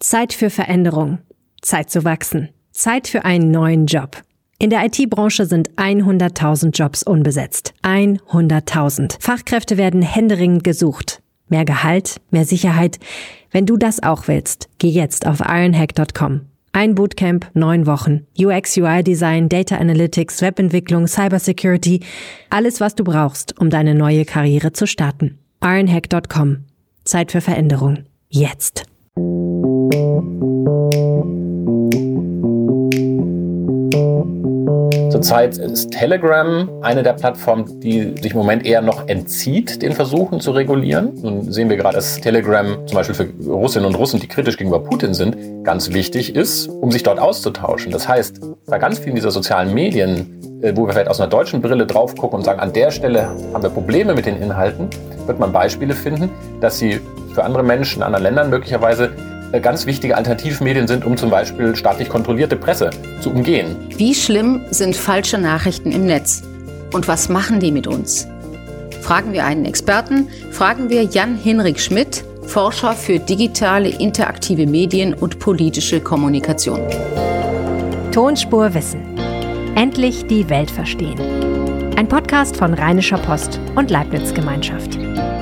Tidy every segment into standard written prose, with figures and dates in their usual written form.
Zeit für Veränderung. Zeit zu wachsen. Zeit für einen neuen Job. In der IT-Branche sind 100.000 Jobs unbesetzt. 100.000. Fachkräfte werden händeringend gesucht. Mehr Gehalt, mehr Sicherheit. Wenn du das auch willst, geh jetzt auf ironhack.com. Ein Bootcamp, 9 Wochen. UX, UI-Design, Data Analytics, Webentwicklung, Cybersecurity. Alles, was du brauchst, um deine neue Karriere zu starten. ironhack.com. Zeit für Veränderung. Jetzt. Zurzeit ist Telegram eine der Plattformen, die sich im Moment eher noch entzieht, den Versuchen zu regulieren. Nun sehen wir gerade, dass Telegram zum Beispiel für Russinnen und Russen, die kritisch gegenüber Putin sind, ganz wichtig ist, um sich dort auszutauschen. Das heißt, bei ganz vielen dieser sozialen Medien, wo wir vielleicht aus einer deutschen Brille drauf gucken und sagen, an der Stelle haben wir Probleme mit den Inhalten, wird man Beispiele finden, dass sie für andere Menschen in anderen Ländern möglicherweise ganz wichtige Alternativmedien sind, um zum Beispiel staatlich kontrollierte Presse zu umgehen. Wie schlimm sind falsche Nachrichten im Netz? Und was machen die mit uns? Fragen wir einen Experten, fragen wir Jan-Hinrik Schmidt, Forscher für digitale, interaktive Medien und politische Kommunikation. Tonspur Wissen. Endlich die Welt verstehen. Ein Podcast von Rheinischer Post und Leibniz Gemeinschaft.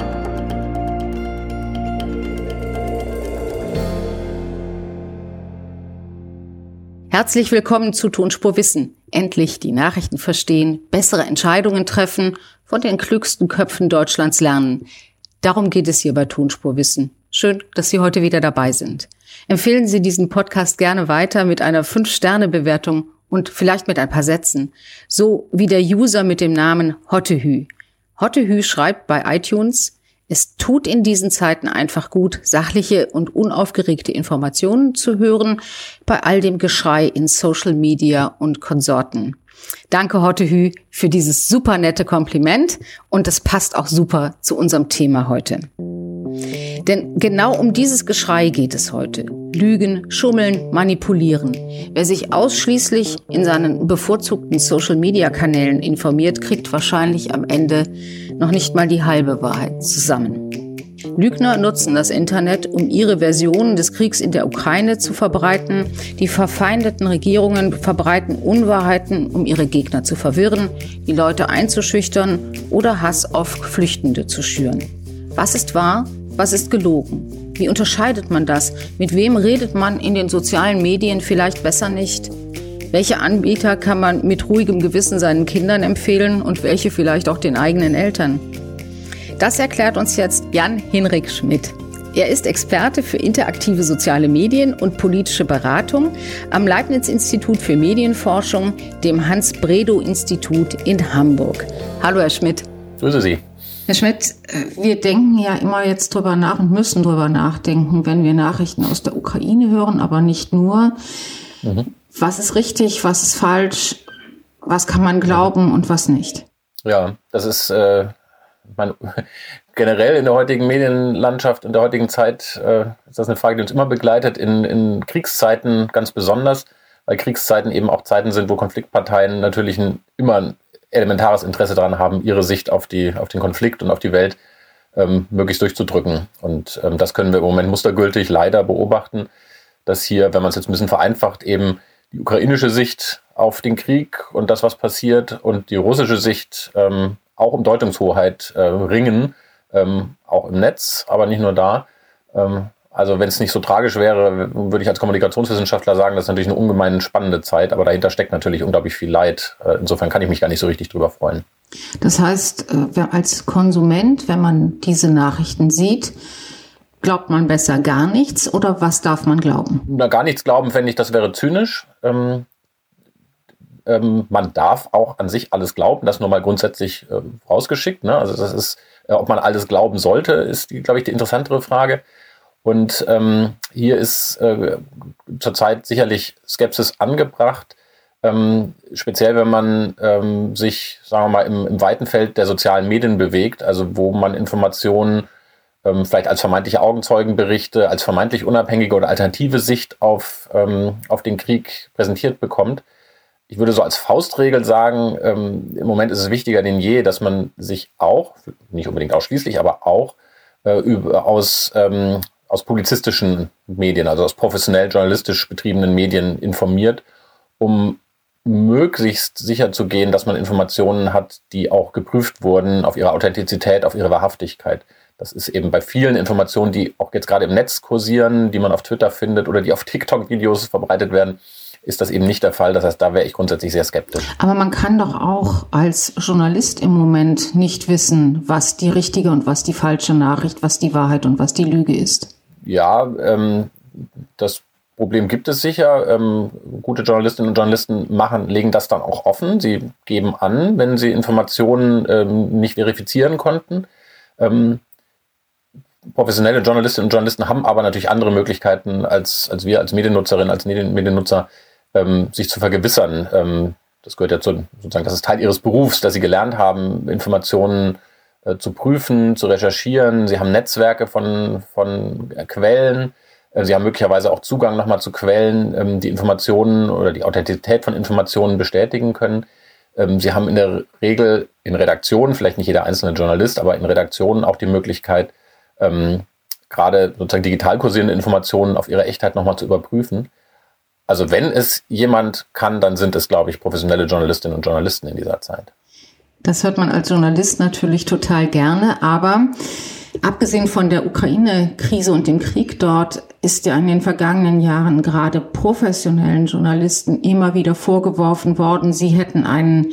Herzlich willkommen zu Tonspur Wissen. Endlich die Nachrichten verstehen, bessere Entscheidungen treffen, von den klügsten Köpfen Deutschlands lernen. Darum geht es hier bei Tonspur Wissen. Schön, dass Sie heute wieder dabei sind. Empfehlen Sie diesen Podcast gerne weiter mit einer 5-Sterne-Bewertung und vielleicht mit ein paar Sätzen. So wie der User mit dem Namen Hottehü. Hottehü schreibt bei iTunes: Es tut in diesen Zeiten einfach gut, sachliche und unaufgeregte Informationen zu hören, bei all dem Geschrei in Social Media und Konsorten. Danke, Hottehü, für dieses super nette Kompliment und es passt auch super zu unserem Thema heute. Denn genau um dieses Geschrei geht es heute. Lügen, schummeln, manipulieren. Wer sich ausschließlich in seinen bevorzugten Social-Media-Kanälen informiert, kriegt wahrscheinlich am Ende noch nicht mal die halbe Wahrheit zusammen. Lügner nutzen das Internet, um ihre Versionen des Kriegs in der Ukraine zu verbreiten. Die verfeindeten Regierungen verbreiten Unwahrheiten, um ihre Gegner zu verwirren, die Leute einzuschüchtern oder Hass auf Flüchtende zu schüren. Was ist wahr? Was ist gelogen? Wie unterscheidet man das? Mit wem redet man in den sozialen Medien vielleicht besser nicht? Welche Anbieter kann man mit ruhigem Gewissen seinen Kindern empfehlen und welche vielleicht auch den eigenen Eltern? Das erklärt uns jetzt Jan-Hinrik Schmidt. Er ist Experte für interaktive soziale Medien und politische Beratung am Leibniz-Institut für Medienforschung, dem Hans-Bredow-Institut in Hamburg. Hallo, Herr Schmidt. Grüße Sie. Herr Schmidt, wir denken ja immer jetzt drüber nach und müssen drüber nachdenken, wenn wir Nachrichten aus der Ukraine hören, aber nicht nur. Was ist richtig, was ist falsch, was kann man glauben und was nicht? Ja, das ist generell in der heutigen Medienlandschaft, in der heutigen Zeit ist das eine Frage, die uns immer begleitet, in Kriegszeiten ganz besonders, weil Kriegszeiten eben auch Zeiten sind, wo Konfliktparteien natürlich immer ein elementares Interesse daran haben, ihre Sicht auf den Konflikt und auf die Welt möglichst durchzudrücken. Und das können wir im Moment mustergültig leider beobachten, dass hier, wenn man es jetzt ein bisschen vereinfacht, eben die ukrainische Sicht auf den Krieg und das, was passiert, und die russische Sicht auch um Deutungshoheit ringen, auch im Netz, aber nicht nur da. Also wenn es nicht so tragisch wäre, würde ich als Kommunikationswissenschaftler sagen, das ist natürlich eine ungemein spannende Zeit, aber dahinter steckt natürlich unglaublich viel Leid. Insofern kann ich mich gar nicht so richtig drüber freuen. Das heißt, als Konsument, wenn man diese Nachrichten sieht, glaubt man besser gar nichts oder was darf man glauben? Na, gar nichts glauben, fände ich, das wäre zynisch. Man darf auch an sich alles glauben, das nur mal grundsätzlich rausgeschickt. Ne? Also das ist, ob man alles glauben sollte, ist, glaube ich, die interessantere Frage. Und hier ist zurzeit sicherlich Skepsis angebracht, speziell wenn man sich, sagen wir mal, im weiten Feld der sozialen Medien bewegt, also wo man Informationen vielleicht als vermeintliche Augenzeugenberichte, als vermeintlich unabhängige oder alternative Sicht auf den Krieg präsentiert bekommt. Ich würde so als Faustregel sagen, im Moment ist es wichtiger denn je, dass man sich auch, nicht unbedingt ausschließlich, aber auch aus aus publizistischen Medien, also aus professionell journalistisch betriebenen Medien informiert, um möglichst sicher zu gehen, dass man Informationen hat, die auch geprüft wurden auf ihre Authentizität, auf ihre Wahrhaftigkeit. Das ist eben bei vielen Informationen, die auch jetzt gerade im Netz kursieren, die man auf Twitter findet oder die auf TikTok-Videos verbreitet werden, ist das eben nicht der Fall. Das heißt, da wäre ich grundsätzlich sehr skeptisch. Aber man kann doch auch als Journalist im Moment nicht wissen, was die richtige und was die falsche Nachricht, was die Wahrheit und was die Lüge ist. Ja, das Problem gibt es sicher. Gute Journalistinnen und Journalisten legen das dann auch offen. Sie geben an, wenn sie Informationen nicht verifizieren konnten. Professionelle Journalistinnen und Journalisten haben aber natürlich andere Möglichkeiten als wir als Mediennutzerinnen, als Mediennutzer, sich zu vergewissern. Das gehört ja sozusagen, das ist Teil ihres Berufs, dass sie gelernt haben, Informationen zu prüfen, zu recherchieren. Sie haben Netzwerke von Quellen. Sie haben möglicherweise auch Zugang nochmal zu Quellen, die Informationen oder die Authentizität von Informationen bestätigen können. Sie haben in der Regel in Redaktionen, vielleicht nicht jeder einzelne Journalist, aber in Redaktionen auch die Möglichkeit, gerade sozusagen digital kursierende Informationen auf ihre Echtheit nochmal zu überprüfen. Also wenn es jemand kann, dann sind es, glaube ich, professionelle Journalistinnen und Journalisten in dieser Zeit. Das hört man als Journalist natürlich total gerne, aber abgesehen von der Ukraine-Krise und dem Krieg dort ist ja in den vergangenen Jahren gerade professionellen Journalisten immer wieder vorgeworfen worden, sie hätten einen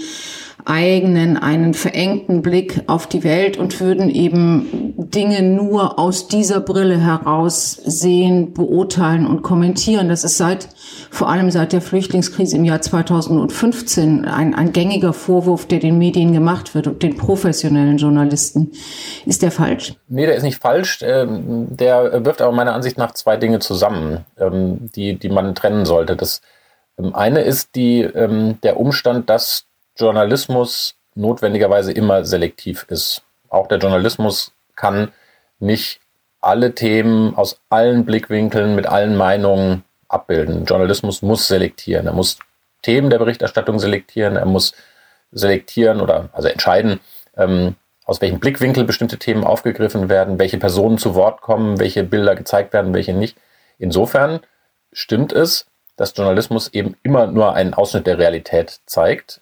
verengten Blick auf die Welt und würden eben Dinge nur aus dieser Brille heraus sehen, beurteilen und kommentieren. Das ist vor allem seit der Flüchtlingskrise im Jahr 2015 ein gängiger Vorwurf, der den Medien gemacht wird und den professionellen Journalisten. Ist der falsch? Nee, der ist nicht falsch. Der wirft aber meiner Ansicht nach zwei Dinge zusammen, die man trennen sollte. Das eine ist der Umstand, dass Journalismus notwendigerweise immer selektiv ist. Auch der Journalismus kann nicht alle Themen aus allen Blickwinkeln mit allen Meinungen abbilden. Journalismus muss selektieren. Er muss Themen der Berichterstattung selektieren. Er muss selektieren oder also entscheiden, aus welchem Blickwinkel bestimmte Themen aufgegriffen werden, welche Personen zu Wort kommen, welche Bilder gezeigt werden, welche nicht. Insofern stimmt es, dass Journalismus eben immer nur einen Ausschnitt der Realität zeigt.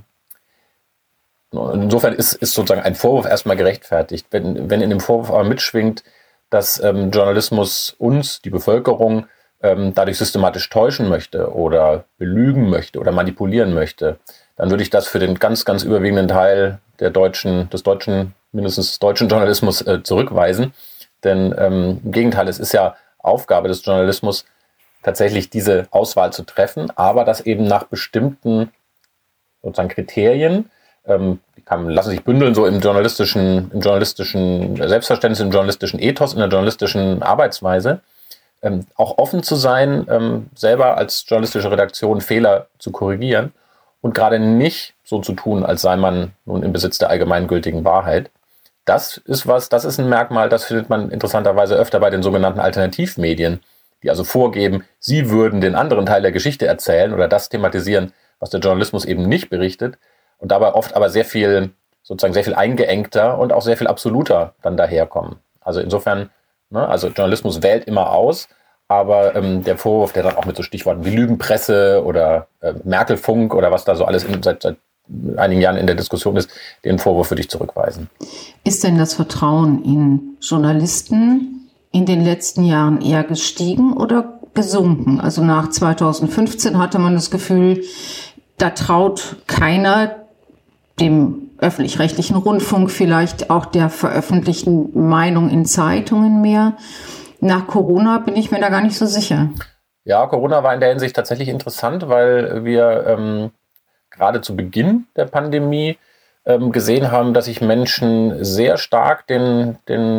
Insofern ist sozusagen ein Vorwurf erstmal gerechtfertigt. Wenn in dem Vorwurf aber mitschwingt, dass Journalismus uns, die Bevölkerung, dadurch systematisch täuschen möchte oder belügen möchte oder manipulieren möchte, dann würde ich das für den ganz, ganz überwiegenden Teil mindestens des deutschen Journalismus zurückweisen. Denn im Gegenteil, es ist ja Aufgabe des Journalismus, tatsächlich diese Auswahl zu treffen, aber das eben nach bestimmten sozusagen Kriterien, die lassen sich bündeln so im journalistischen Selbstverständnis, im journalistischen Ethos, in der journalistischen Arbeitsweise, auch offen zu sein, selber als journalistische Redaktion Fehler zu korrigieren und gerade nicht so zu tun, als sei man nun im Besitz der allgemeingültigen Wahrheit. Das ist ein Merkmal, das findet man interessanterweise öfter bei den sogenannten Alternativmedien, die also vorgeben, sie würden den anderen Teil der Geschichte erzählen oder das thematisieren, was der Journalismus eben nicht berichtet und dabei oft aber sehr viel eingeengter und auch sehr viel absoluter dann daherkommen. Also insofern, also Journalismus wählt immer aus, aber der Vorwurf, der dann auch mit so Stichworten wie Lügenpresse oder Merkelfunk oder was da so alles seit einigen Jahren in der Diskussion ist, den Vorwurf würde ich zurückweisen. Ist denn das Vertrauen in Journalisten in den letzten Jahren eher gestiegen oder gesunken? Also nach 2015 hatte man das Gefühl, da traut keiner dem öffentlich-rechtlichen Rundfunk, vielleicht auch der veröffentlichten Meinung in Zeitungen mehr. Nach Corona bin ich mir da gar nicht so sicher. Ja, Corona war in der Hinsicht tatsächlich interessant, weil wir gerade zu Beginn der Pandemie gesehen haben, dass sich Menschen sehr stark den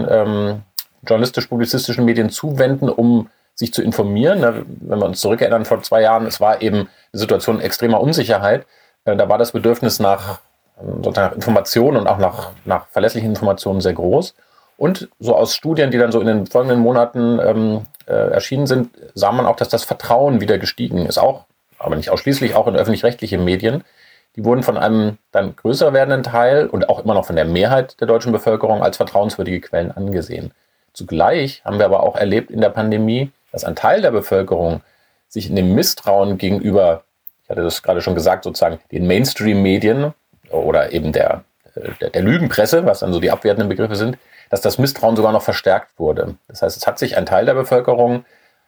journalistisch-publizistischen Medien zuwenden, um sich zu informieren. Wenn wir uns zurückerinnern, vor 2 Jahren, es war eben eine Situation extremer Unsicherheit. Da war das Bedürfnis nach Informationen und auch nach verlässlichen Informationen sehr groß. Und so aus Studien, die dann so in den folgenden Monaten erschienen sind, sah man auch, dass das Vertrauen wieder gestiegen ist. Auch, aber nicht ausschließlich, auch in öffentlich-rechtliche Medien. Die wurden von einem dann größer werdenden Teil und auch immer noch von der Mehrheit der deutschen Bevölkerung als vertrauenswürdige Quellen angesehen. Zugleich haben wir aber auch erlebt in der Pandemie, dass ein Teil der Bevölkerung sich in dem Misstrauen gegenüber, ich hatte das gerade schon gesagt, sozusagen den Mainstream-Medien oder eben der Lügenpresse, was dann so die abwertenden Begriffe sind, dass das Misstrauen sogar noch verstärkt wurde. Das heißt, es hat sich ein Teil der Bevölkerung,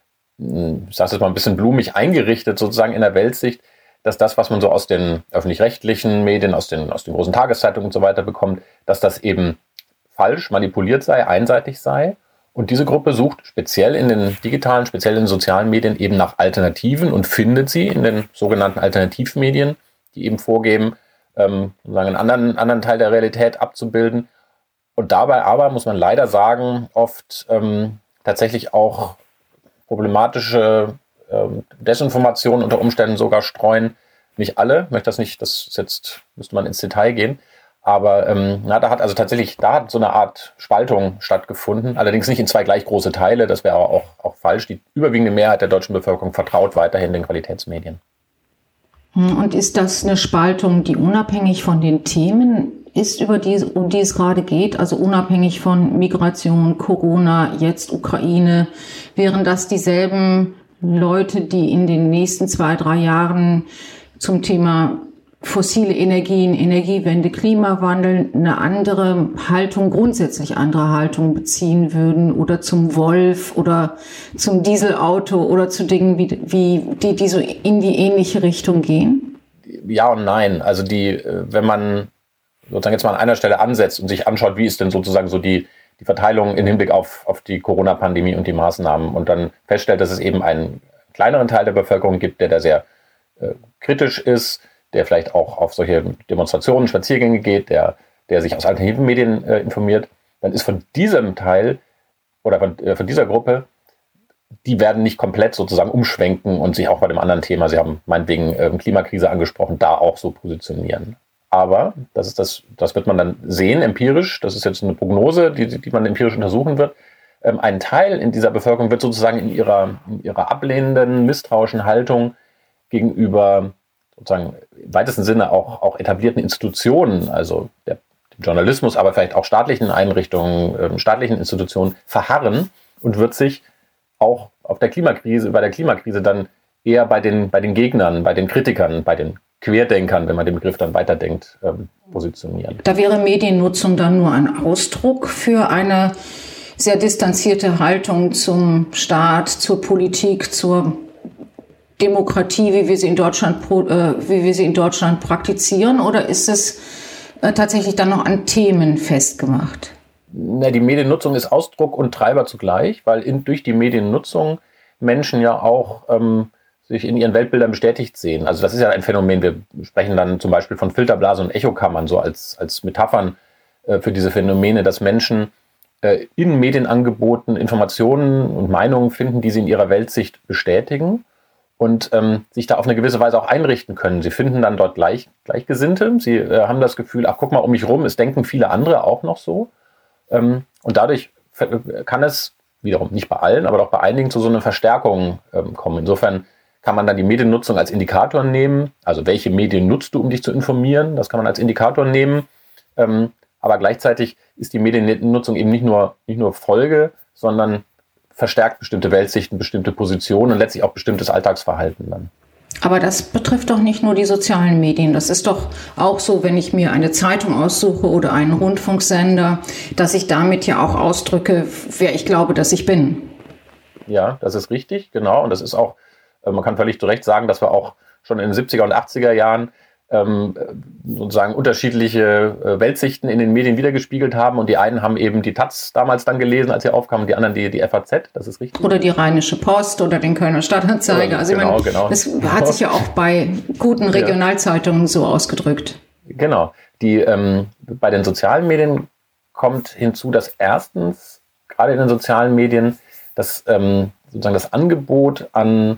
ich sage es mal ein bisschen blumig, eingerichtet sozusagen in der Weltsicht, dass das, was man so aus den öffentlich-rechtlichen Medien, aus den großen Tageszeitungen und so weiter bekommt, dass das eben falsch, manipuliert sei, einseitig sei. Und diese Gruppe sucht speziell in den digitalen, speziell in den sozialen Medien eben nach Alternativen und findet sie in den sogenannten Alternativmedien, die eben vorgeben, sozusagen einen anderen Teil der Realität abzubilden. Und dabei aber, muss man leider sagen, oft tatsächlich auch problematische Desinformationen unter Umständen sogar streuen. Nicht alle, ich möchte das nicht, müsste man ins Detail gehen. Aber da hat so eine Art Spaltung stattgefunden, allerdings nicht in zwei gleich große Teile, das wäre auch falsch. Die überwiegende Mehrheit der deutschen Bevölkerung vertraut weiterhin den Qualitätsmedien. Und ist das eine Spaltung, die unabhängig von den Themen ist, um die es gerade geht, also unabhängig von Migration, Corona, jetzt Ukraine, wären das dieselben Leute, die in den nächsten 2-3 Jahren zum Thema fossile Energien, Energiewende, Klimawandel eine andere Haltung, grundsätzlich andere Haltung beziehen würden oder zum Wolf oder zum Dieselauto oder zu Dingen, die so in die ähnliche Richtung gehen? Ja und nein. Also wenn man sozusagen jetzt mal an einer Stelle ansetzt und sich anschaut, wie ist denn sozusagen so die Verteilung im Hinblick auf die Corona-Pandemie und die Maßnahmen und dann feststellt, dass es eben einen kleineren Teil der Bevölkerung gibt, der da sehr kritisch ist, der vielleicht auch auf solche Demonstrationen, Spaziergänge geht, der sich aus alternativen Medien informiert, dann ist von diesem Teil oder von dieser Gruppe, die werden nicht komplett sozusagen umschwenken und sich auch bei dem anderen Thema, Sie haben meinetwegen Klimakrise angesprochen, da auch so positionieren. Aber das wird man dann sehen, empirisch, das ist jetzt eine Prognose, die man empirisch untersuchen wird. Ein Teil in dieser Bevölkerung wird sozusagen in ihrer ablehnenden, misstrauischen Haltung gegenüber sozusagen im weitesten Sinne auch etablierten Institutionen, also dem Journalismus, aber vielleicht auch staatlichen Einrichtungen, staatlichen Institutionen verharren und wird sich auch bei der Klimakrise dann eher bei den Gegnern, bei den Kritikern, bei den Querdenkern, wenn man den Begriff dann weiterdenkt, positionieren. Da wäre Mediennutzung dann nur ein Ausdruck für eine sehr distanzierte Haltung zum Staat, zur Politik, zur Demokratie, wie wir sie in Deutschland praktizieren, oder ist es tatsächlich dann noch an Themen festgemacht? Die Mediennutzung ist Ausdruck und Treiber zugleich, weil durch die Mediennutzung Menschen ja auch sich in ihren Weltbildern bestätigt sehen. Also das ist ja ein Phänomen. Wir sprechen dann zum Beispiel von Filterblasen und Echokammern so als Metaphern für diese Phänomene, dass Menschen in Medienangeboten Informationen und Meinungen finden, die sie in ihrer Weltsicht bestätigen und sich da auf eine gewisse Weise auch einrichten können. Sie finden dann dort Gleichgesinnte. Sie haben das Gefühl, ach guck mal um mich rum, es denken viele andere auch noch so. Und dadurch kann es wiederum nicht bei allen, aber doch bei einigen zu so einer Verstärkung kommen. Insofern kann man dann die Mediennutzung als Indikator nehmen. Also welche Medien nutzt du, um dich zu informieren? Das kann man als Indikator nehmen. Aber gleichzeitig ist die Mediennutzung eben nicht nur Folge, sondern verstärkt bestimmte Weltsichten, bestimmte Positionen und letztlich auch bestimmtes Alltagsverhalten dann. Aber das betrifft doch nicht nur die sozialen Medien. Das ist doch auch so, wenn ich mir eine Zeitung aussuche oder einen Rundfunksender, dass ich damit ja auch ausdrücke, wer ich glaube, dass ich bin. Ja, das ist richtig, genau. Und das ist auch, man kann völlig zu Recht sagen, dass wir auch schon in den 70er und 80er Jahren sozusagen unterschiedliche Weltsichten in den Medien wiedergespiegelt haben und die einen haben eben die Taz damals dann gelesen, als sie aufkam, und die anderen die FAZ, das ist richtig. Oder die Rheinische Post oder den Kölner Stadtanzeiger. Also genau. Das hat sich ja auch bei guten Regionalzeitungen so ausgedrückt. Genau. Bei den sozialen Medien kommt hinzu, dass erstens, gerade in den sozialen Medien, sozusagen das Angebot an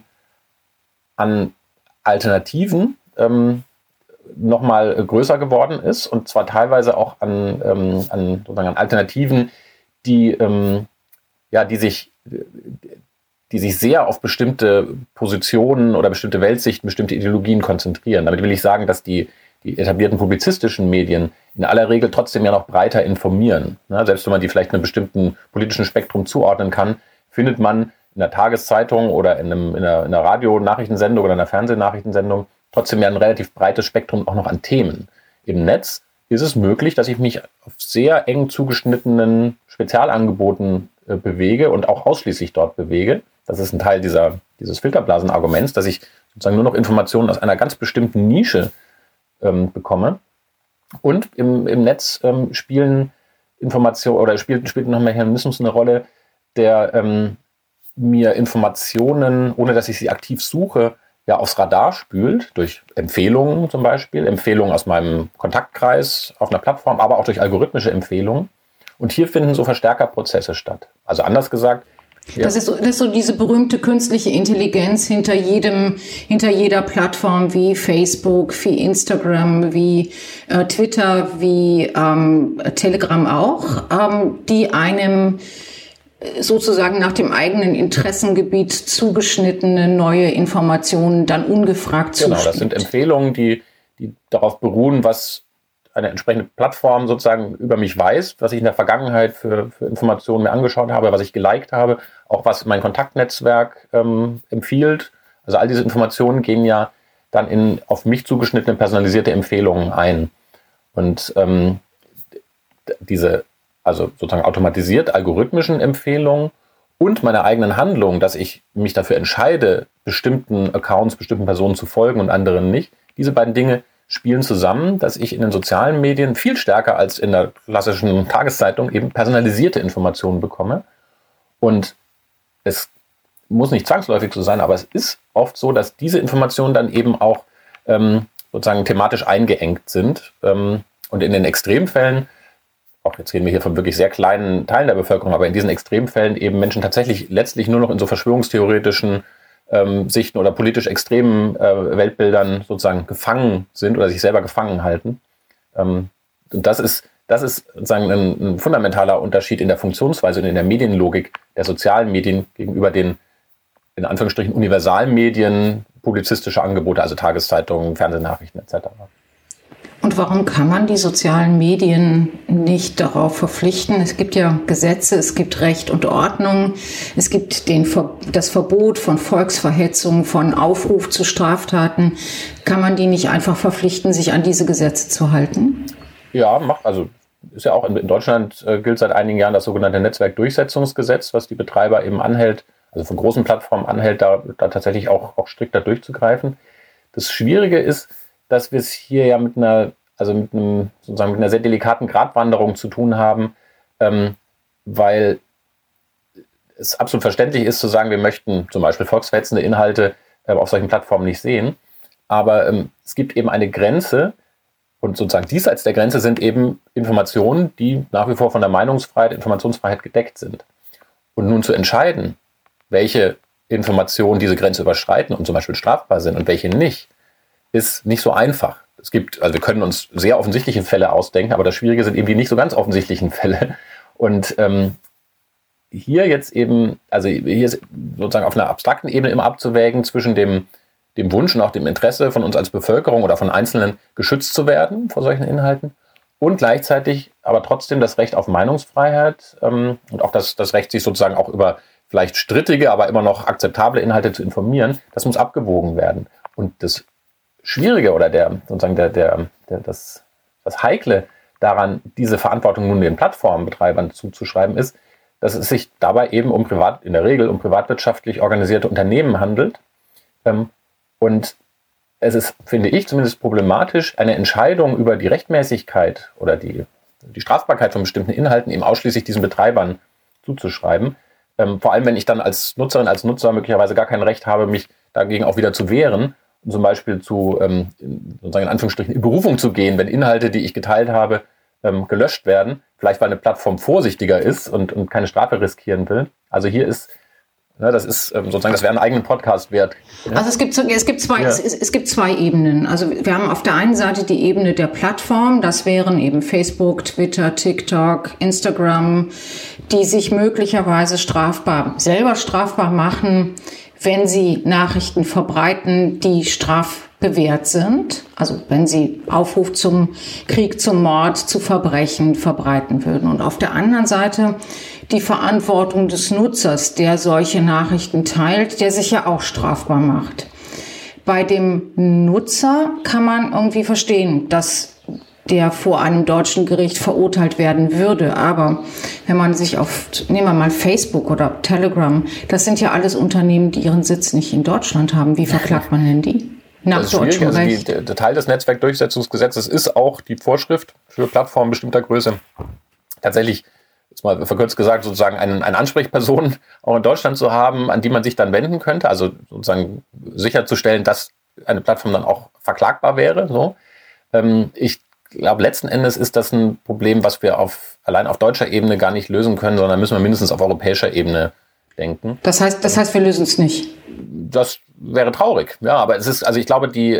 Alternativen nochmal größer geworden ist und zwar teilweise auch an Alternativen, die sich sehr auf bestimmte Positionen oder bestimmte Weltsichten, bestimmte Ideologien konzentrieren. Damit will ich sagen, dass die die etablierten publizistischen Medien in aller Regel trotzdem ja noch breiter informieren. Ja, selbst wenn man die vielleicht einem bestimmten politischen Spektrum zuordnen kann, findet man in der Tageszeitung oder in einer Radio-Nachrichtensendung oder einer Fernsehnachrichtensendung trotzdem ja ein relativ breites Spektrum auch noch an Themen. Im Netz ist es möglich, dass ich mich auf sehr eng zugeschnittenen Spezialangeboten bewege und auch ausschließlich dort bewege. Das ist ein Teil dieses Filterblasen-Arguments, dass ich sozusagen nur noch Informationen aus einer ganz bestimmten Nische bekomme. Und im Netz spielen Informationen oder spielt noch ein Mechanismus eine Rolle, der mir Informationen, ohne dass ich sie aktiv suche, ja aufs Radar spült, durch Empfehlungen zum Beispiel, Empfehlungen aus meinem Kontaktkreis auf einer Plattform, aber auch durch algorithmische Empfehlungen. Und hier finden so Verstärkerprozesse statt. Also anders gesagt, ja. Das ist so diese berühmte künstliche Intelligenz hinter jeder Plattform wie Facebook, wie Instagram, wie Twitter, wie Telegram auch, die einem sozusagen nach dem eigenen Interessengebiet zugeschnittene neue Informationen dann ungefragt zuschickt. Genau, das sind Empfehlungen, die darauf beruhen, was eine entsprechende Plattform sozusagen über mich weiß, was ich in der Vergangenheit für Informationen mir angeschaut habe, was ich geliked habe, auch was mein Kontaktnetzwerk empfiehlt. Also all diese Informationen gehen ja dann in auf mich zugeschnittene personalisierte Empfehlungen ein. Und diese also sozusagen automatisiert algorithmischen Empfehlungen und meiner eigenen Handlung, dass ich mich dafür entscheide, bestimmten Accounts, bestimmten Personen zu folgen und anderen nicht, diese beiden Dinge spielen zusammen, dass ich in den sozialen Medien viel stärker als in der klassischen Tageszeitung eben personalisierte Informationen bekomme. Und es muss nicht zwangsläufig so sein, aber es ist oft so, dass diese Informationen dann eben auch sozusagen thematisch eingeengt sind. Und in den Extremfällen, auch jetzt reden wir hier von wirklich sehr kleinen Teilen der Bevölkerung, aber in diesen Extremfällen eben Menschen tatsächlich letztlich nur noch in so verschwörungstheoretischen Sichten oder politisch extremen Weltbildern sozusagen gefangen sind oder sich selber gefangen halten. Und das ist sozusagen ein fundamentaler Unterschied in der Funktionsweise und in der Medienlogik der sozialen Medien gegenüber den, in Anführungsstrichen, Universalmedien, publizistische Angebote, also Tageszeitungen, Fernsehnachrichten etc. Und warum kann man die sozialen Medien nicht darauf verpflichten? Es gibt ja Gesetze, es gibt Recht und Ordnung, es gibt das Verbot von Volksverhetzung, von Aufruf zu Straftaten. Kann man die nicht einfach verpflichten, sich an diese Gesetze zu halten? Ja, also ist ja auch in Deutschland gilt seit einigen Jahren das sogenannte Netzwerkdurchsetzungsgesetz, was die Betreiber eben anhält, also von großen Plattformen anhält, da tatsächlich auch strikter durchzugreifen. Das Schwierige ist, dass wir es hier ja mit einer sehr delikaten Gratwanderung zu tun haben, weil es absolut verständlich ist zu sagen, wir möchten zum Beispiel volksverhetzende Inhalte auf solchen Plattformen nicht sehen. Aber es gibt eben eine Grenze und sozusagen diesseits der Grenze sind eben Informationen, die nach wie vor von der Meinungsfreiheit, Informationsfreiheit gedeckt sind. Und nun zu entscheiden, welche Informationen diese Grenze überschreiten und zum Beispiel strafbar sind und welche nicht, ist nicht so einfach. Wir können uns sehr offensichtliche Fälle ausdenken, aber das Schwierige sind eben die nicht so ganz offensichtlichen Fälle. Und hier ist sozusagen auf einer abstrakten Ebene immer abzuwägen zwischen dem Wunsch und auch dem Interesse von uns als Bevölkerung oder von Einzelnen geschützt zu werden vor solchen Inhalten und gleichzeitig aber trotzdem das Recht auf Meinungsfreiheit und auch das Recht, sich sozusagen auch über vielleicht strittige, aber immer noch akzeptable Inhalte zu informieren, das muss abgewogen werden. Und das Schwierige oder das Heikle daran, diese Verantwortung nun den Plattformbetreibern zuzuschreiben, ist, dass es sich dabei eben in der Regel um privatwirtschaftlich organisierte Unternehmen handelt. Und es ist, finde ich, zumindest problematisch, eine Entscheidung über die Rechtmäßigkeit oder die Strafbarkeit von bestimmten Inhalten eben ausschließlich diesen Betreibern zuzuschreiben. Vor allem, wenn ich dann als Nutzerin, als Nutzer möglicherweise gar kein Recht habe, mich dagegen auch wieder zu wehren, zum Beispiel sozusagen in Anführungsstrichen in Berufung zu gehen, wenn Inhalte, die ich geteilt habe, gelöscht werden, vielleicht weil eine Plattform vorsichtiger ist und keine Strafe riskieren will. Also hier ist, das wäre einen eigenen Podcast wert. Ja? Also es gibt zwei Ebenen. Also wir haben auf der einen Seite die Ebene der Plattform, das wären eben Facebook, Twitter, TikTok, Instagram, die sich möglicherweise selber strafbar machen, wenn sie Nachrichten verbreiten, die bewährt sind, also wenn sie Aufruf zum Krieg, zum Mord, zu Verbrechen verbreiten würden. Und auf der anderen Seite die Verantwortung des Nutzers, der solche Nachrichten teilt, der sich ja auch strafbar macht. Bei dem Nutzer kann man irgendwie verstehen, dass der vor einem deutschen Gericht verurteilt werden würde. Aber wenn man sich nehmen wir mal Facebook oder Telegram, das sind ja alles Unternehmen, die ihren Sitz nicht in Deutschland haben. Wie verklagt man denn die? Nach deutschem Recht. Der Teil des Netzwerkdurchsetzungsgesetzes ist auch die Vorschrift für Plattformen bestimmter Größe. Tatsächlich, jetzt mal verkürzt gesagt, sozusagen eine Ansprechperson auch in Deutschland zu haben, an die man sich dann wenden könnte. Also sozusagen sicherzustellen, dass eine Plattform dann auch verklagbar wäre. So. Ich glaube, letzten Endes ist das ein Problem, was wir allein auf deutscher Ebene gar nicht lösen können, sondern müssen wir mindestens auf europäischer Ebene denken. Das heißt, wir lösen es nicht. Das wäre traurig. Ja, aber es ist, also ich glaube, wir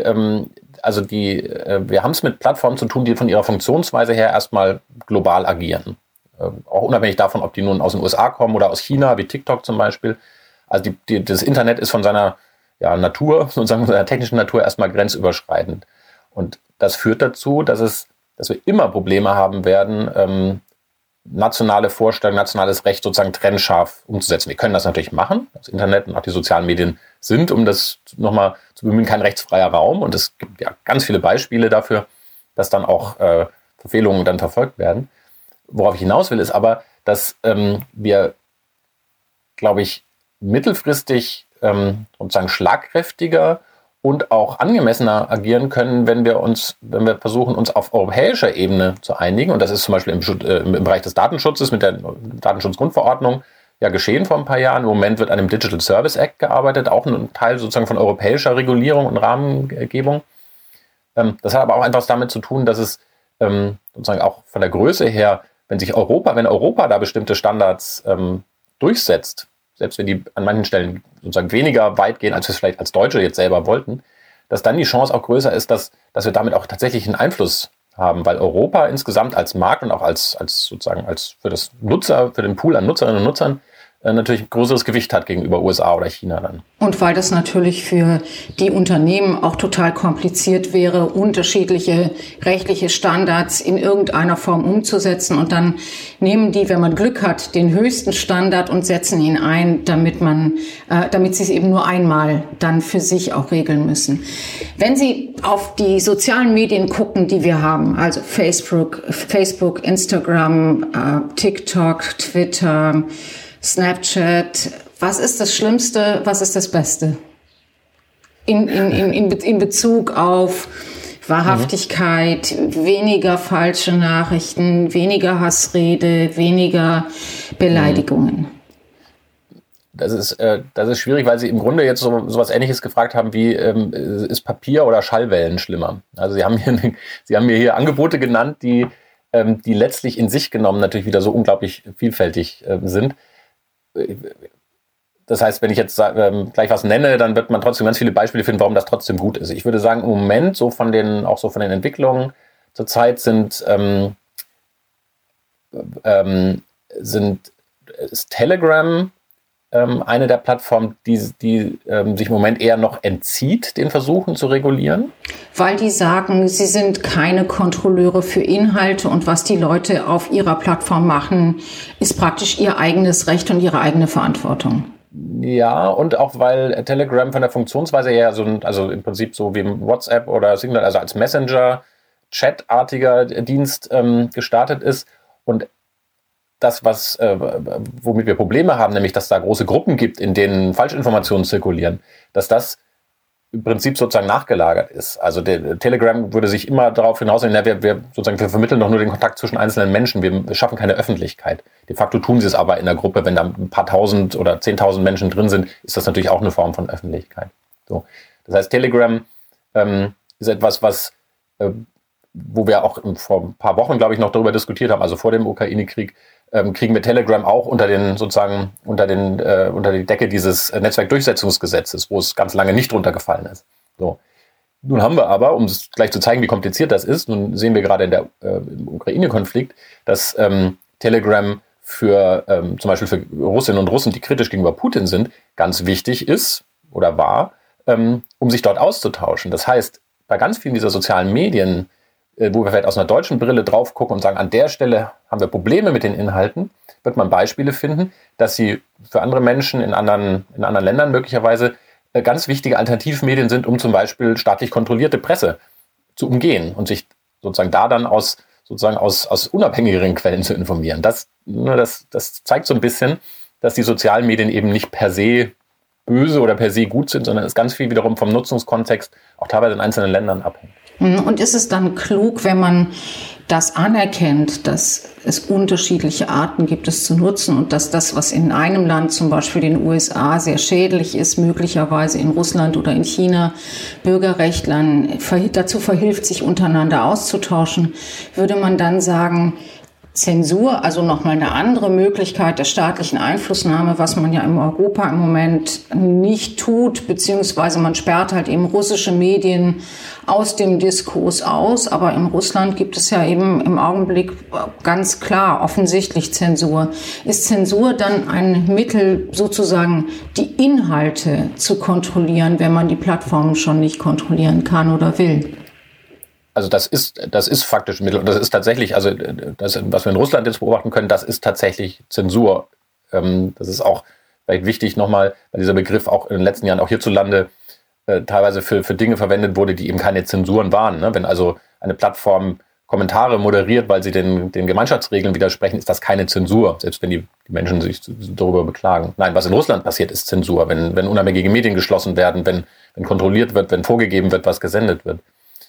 haben es mit Plattformen zu tun, die von ihrer Funktionsweise her erstmal global agieren. Auch unabhängig davon, ob die nun aus den USA kommen oder aus China, wie TikTok zum Beispiel. Also das Internet ist von seiner Natur, sozusagen seiner technischen Natur erstmal grenzüberschreitend. Und das führt dazu, dass wir immer Probleme haben werden, nationale Vorstellungen, nationales Recht sozusagen trennscharf umzusetzen. Wir können das natürlich machen. Das Internet und auch die sozialen Medien sind, um das nochmal zu bemühen, kein rechtsfreier Raum. Und es gibt ja ganz viele Beispiele dafür, dass dann auch Verfehlungen dann verfolgt werden. Worauf ich hinaus will, ist aber, dass wir, glaube ich, mittelfristig sozusagen schlagkräftiger und auch angemessener agieren können, wenn wir versuchen, uns auf europäischer Ebene zu einigen. Und das ist zum Beispiel im Bereich des Datenschutzes mit der Datenschutzgrundverordnung ja geschehen vor ein paar Jahren. Im Moment wird an dem Digital Service Act gearbeitet, auch ein Teil sozusagen von europäischer Regulierung und Rahmengebung. Das hat aber auch etwas damit zu tun, dass es sozusagen auch von der Größe her, wenn Europa da bestimmte Standards durchsetzt, selbst wenn die an manchen Stellen sozusagen weniger weit gehen, als wir es vielleicht als Deutsche jetzt selber wollten, dass dann die Chance auch größer ist, dass wir damit auch tatsächlich einen Einfluss haben, weil Europa insgesamt als Markt und auch als für den Pool an Nutzerinnen und Nutzern natürlich ein größeres Gewicht hat gegenüber USA oder China dann. Und weil das natürlich für die Unternehmen auch total kompliziert wäre, unterschiedliche rechtliche Standards in irgendeiner Form umzusetzen. Und dann nehmen die, wenn man Glück hat, den höchsten Standard und setzen ihn ein, damit sie es eben nur einmal dann für sich auch regeln müssen. Wenn Sie auf die sozialen Medien gucken, die wir haben, also Facebook, Instagram, TikTok, Twitter, Snapchat, was ist das Schlimmste, was ist das Beste? In Bezug auf Wahrhaftigkeit, weniger falsche Nachrichten, weniger Hassrede, weniger Beleidigungen. Das ist schwierig, weil Sie im Grunde jetzt so was Ähnliches gefragt haben, wie ist Papier oder Schallwellen schlimmer? Also Sie haben mir hier Angebote genannt, die letztlich in sich genommen natürlich wieder so unglaublich vielfältig sind. Das heißt, wenn ich jetzt gleich was nenne, dann wird man trotzdem ganz viele Beispiele finden, warum das trotzdem gut ist. Ich würde sagen, im Moment so von den Entwicklungen zurzeit ist Telegram eine der Plattformen, die sich im Moment eher noch entzieht, den Versuchen zu regulieren. Weil die sagen, sie sind keine Kontrolleure für Inhalte und was die Leute auf ihrer Plattform machen, ist praktisch ihr eigenes Recht und ihre eigene Verantwortung. Ja, und auch weil Telegram von der Funktionsweise her also im Prinzip so wie WhatsApp oder Signal, also als Messenger-Chat-artiger Dienst gestartet ist und das, womit wir Probleme haben, nämlich dass da große Gruppen gibt, in denen Falschinformationen zirkulieren, dass das im Prinzip sozusagen nachgelagert ist. Also der Telegram würde sich immer darauf hinausgehen, wir vermitteln doch nur den Kontakt zwischen einzelnen Menschen, wir schaffen keine Öffentlichkeit. De facto tun sie es aber in der Gruppe, wenn da ein paar tausend oder 10.000 Menschen drin sind, ist das natürlich auch eine Form von Öffentlichkeit. So. Das heißt, Telegram ist etwas, wo wir auch vor ein paar Wochen, glaube ich, noch darüber diskutiert haben, also vor dem Ukraine-Krieg, kriegen wir Telegram auch unter die Decke dieses Netzwerkdurchsetzungsgesetzes, wo es ganz lange nicht drunter gefallen ist. So. Nun haben wir aber, um es gleich zu zeigen, wie kompliziert das ist, nun sehen wir gerade im Ukraine-Konflikt, dass Telegram zum Beispiel für Russinnen und Russen, die kritisch gegenüber Putin sind, ganz wichtig ist oder war, um sich dort auszutauschen. Das heißt, bei ganz vielen dieser sozialen Medien, wo wir vielleicht aus einer deutschen Brille drauf gucken und sagen, an der Stelle haben wir Probleme mit den Inhalten, wird man Beispiele finden, dass sie für andere Menschen in anderen Ländern möglicherweise ganz wichtige Alternativmedien sind, um zum Beispiel staatlich kontrollierte Presse zu umgehen und sich sozusagen da dann aus unabhängigeren Quellen zu informieren. Das zeigt so ein bisschen, dass die sozialen Medien eben nicht per se böse oder per se gut sind, sondern es ganz viel wiederum vom Nutzungskontext auch teilweise in einzelnen Ländern abhängt. Und ist es dann klug, wenn man das anerkennt, dass es unterschiedliche Arten gibt, es zu nutzen und dass das, was in einem Land, zum Beispiel den USA, sehr schädlich ist, möglicherweise in Russland oder in China Bürgerrechtlern dazu verhilft, sich untereinander auszutauschen, würde man dann sagen, Zensur, also nochmal eine andere Möglichkeit der staatlichen Einflussnahme, was man ja in Europa im Moment nicht tut, beziehungsweise man sperrt halt eben russische Medien aus dem Diskurs aus. Aber in Russland gibt es ja eben im Augenblick ganz klar offensichtlich Zensur. Ist Zensur dann ein Mittel, sozusagen die Inhalte zu kontrollieren, wenn man die Plattformen schon nicht kontrollieren kann oder will? Also das ist faktisch ein Mittel. Und das ist tatsächlich, also das, was wir in Russland jetzt beobachten können, das ist tatsächlich Zensur. Das ist auch vielleicht wichtig nochmal, weil dieser Begriff auch in den letzten Jahren auch hierzulande teilweise für Dinge verwendet wurde, die eben keine Zensuren waren. Ne? Wenn also eine Plattform Kommentare moderiert, weil sie den Gemeinschaftsregeln widersprechen, ist das keine Zensur, selbst wenn die Menschen sich darüber beklagen. Nein, was in Russland passiert, ist Zensur. Wenn unabhängige Medien geschlossen werden, wenn kontrolliert wird, wenn vorgegeben wird, was gesendet wird.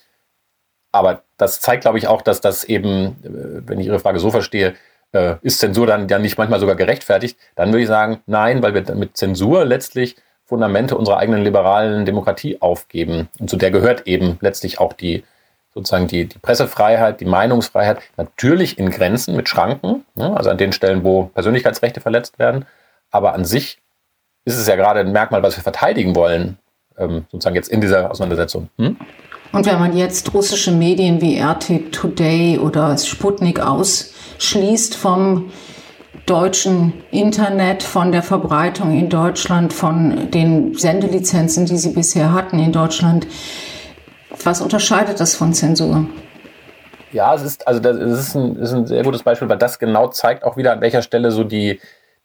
Aber das zeigt, glaube ich, auch, dass das eben, wenn ich Ihre Frage so verstehe, ist Zensur dann ja nicht manchmal sogar gerechtfertigt, dann würde ich sagen, nein, weil wir mit Zensur letztlich Fundamente unserer eigenen liberalen Demokratie aufgeben. Und zu der gehört eben letztlich auch die Pressefreiheit, die Meinungsfreiheit, natürlich in Grenzen mit Schranken, ne, also an den Stellen, wo Persönlichkeitsrechte verletzt werden. Aber an sich ist es ja gerade ein Merkmal, was wir verteidigen wollen, sozusagen jetzt in dieser Auseinandersetzung. Und wenn man jetzt russische Medien wie RT Today oder Sputnik ausschließt vom deutschen Internet, von der Verbreitung in Deutschland, von den Sendelizenzen, die sie bisher hatten in Deutschland, was unterscheidet das von Zensur? Ja, es ist ein sehr gutes Beispiel, weil das genau zeigt auch wieder, an welcher Stelle so die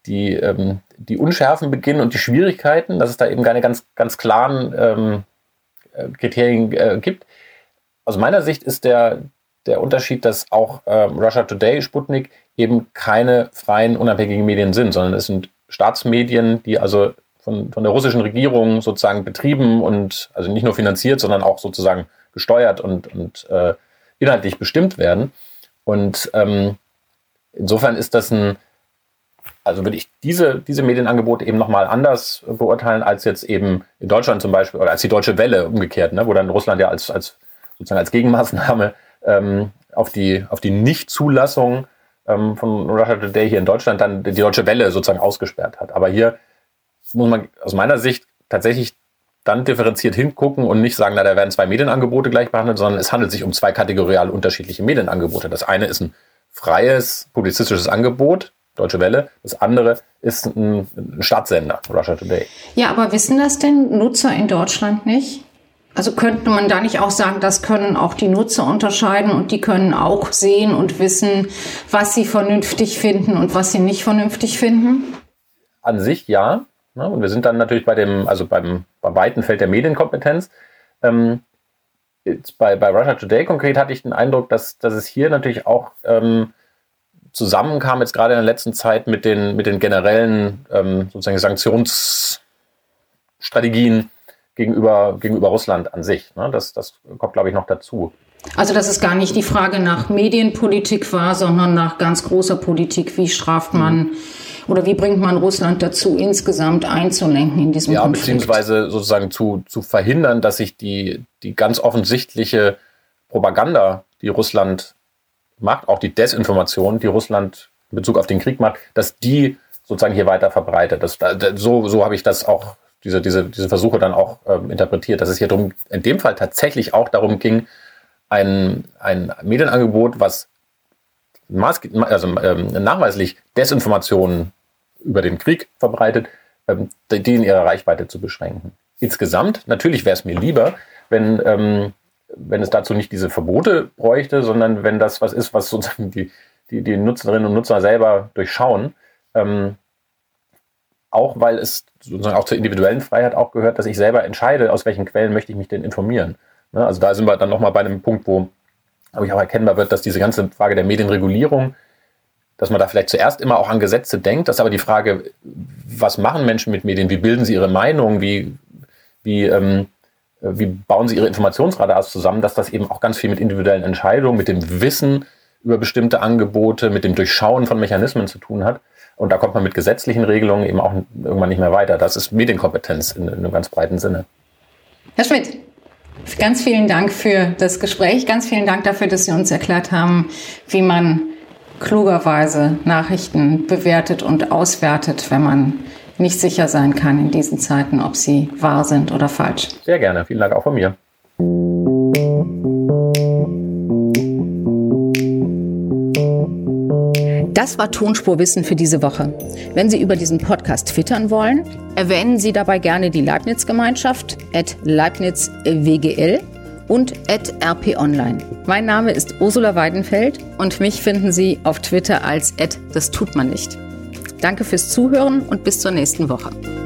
Unschärfen beginnen und die Schwierigkeiten, dass es da eben keine ganz klaren Kriterien gibt. Aus meiner Sicht ist der Unterschied, dass auch Russia Today, Sputnik eben keine freien, unabhängigen Medien sind, sondern es sind Staatsmedien, die also von der russischen Regierung sozusagen betrieben und also nicht nur finanziert, sondern auch sozusagen gesteuert und inhaltlich bestimmt werden. Und insofern ist das also würde ich diese Medienangebote eben nochmal anders beurteilen als jetzt eben in Deutschland zum Beispiel oder als die Deutsche Welle umgekehrt, ne, wo dann Russland ja als Gegenmaßnahme auf die Nichtzulassung von Russia Today hier in Deutschland dann die Deutsche Welle sozusagen ausgesperrt hat. Aber hier muss man aus meiner Sicht tatsächlich dann differenziert hingucken und nicht sagen, da werden zwei Medienangebote gleich behandelt, sondern es handelt sich um zwei kategorial unterschiedliche Medienangebote. Das eine ist ein freies publizistisches Angebot, Deutsche Welle. Das andere ist ein Staatssender, Russia Today. Ja, aber wissen das denn Nutzer in Deutschland nicht? Also könnte man da nicht auch sagen, das können auch die Nutzer unterscheiden und die können auch sehen und wissen, was sie vernünftig finden und was sie nicht vernünftig finden? An sich ja. Und wir sind dann natürlich beim weiten Feld der Medienkompetenz. Jetzt bei Russia Today konkret hatte ich den Eindruck, dass es hier natürlich auch zusammenkam, jetzt gerade in der letzten Zeit mit den generellen sozusagen Sanktionsstrategien gegenüber Russland an sich. Ne? Das kommt, glaube ich, noch dazu. Also dass es gar nicht die Frage nach Medienpolitik war, sondern nach ganz großer Politik. Wie straft man oder wie bringt man Russland dazu, insgesamt einzulenken in diesem Konflikt? Ja, beziehungsweise sozusagen zu verhindern, dass sich die ganz offensichtliche Propaganda, die Russland macht, auch die Desinformation, die Russland in Bezug auf den Krieg macht, dass die sozusagen hier weiter verbreitet. So habe ich das auch, diese Versuche dann auch interpretiert, dass es hier in dem Fall tatsächlich auch darum ging, ein Medienangebot, was nachweislich Desinformationen über den Krieg verbreitet, die in ihrer Reichweite zu beschränken. insgesamt, natürlich wäre es mir lieber, wenn es dazu nicht diese Verbote bräuchte, sondern wenn das was ist, was sozusagen die Nutzerinnen und Nutzer selber durchschauen. Auch weil es sozusagen auch zur individuellen Freiheit auch gehört, dass ich selber entscheide, aus welchen Quellen möchte ich mich denn informieren. Ne? Also da sind wir dann nochmal bei einem Punkt, wo auch erkennbar wird, dass diese ganze Frage der Medienregulierung, dass man da vielleicht zuerst immer auch an Gesetze denkt, dass aber die Frage, was machen Menschen mit Medien, wie bilden sie ihre Meinung, wie bauen sie ihre Informationsradars zusammen, dass das eben auch ganz viel mit individuellen Entscheidungen, mit dem Wissen über bestimmte Angebote, mit dem Durchschauen von Mechanismen zu tun hat. Und da kommt man mit gesetzlichen Regelungen eben auch irgendwann nicht mehr weiter. Das ist Medienkompetenz in einem ganz breiten Sinne. Herr Schmidt, ganz vielen Dank für das Gespräch. Ganz vielen Dank dafür, dass Sie uns erklärt haben, wie man klugerweise Nachrichten bewertet und auswertet, wenn man nicht sicher sein kann in diesen Zeiten, ob sie wahr sind oder falsch. Sehr gerne. Vielen Dank auch von mir. Das war Tonspurwissen für diese Woche. Wenn Sie über diesen Podcast twittern wollen, erwähnen Sie dabei gerne die Leibniz-Gemeinschaft @LeibnizWGL und @RPOnline. Mein Name ist Ursula Weidenfeld und mich finden Sie auf Twitter als @DasTutManNicht. Danke fürs Zuhören und bis zur nächsten Woche.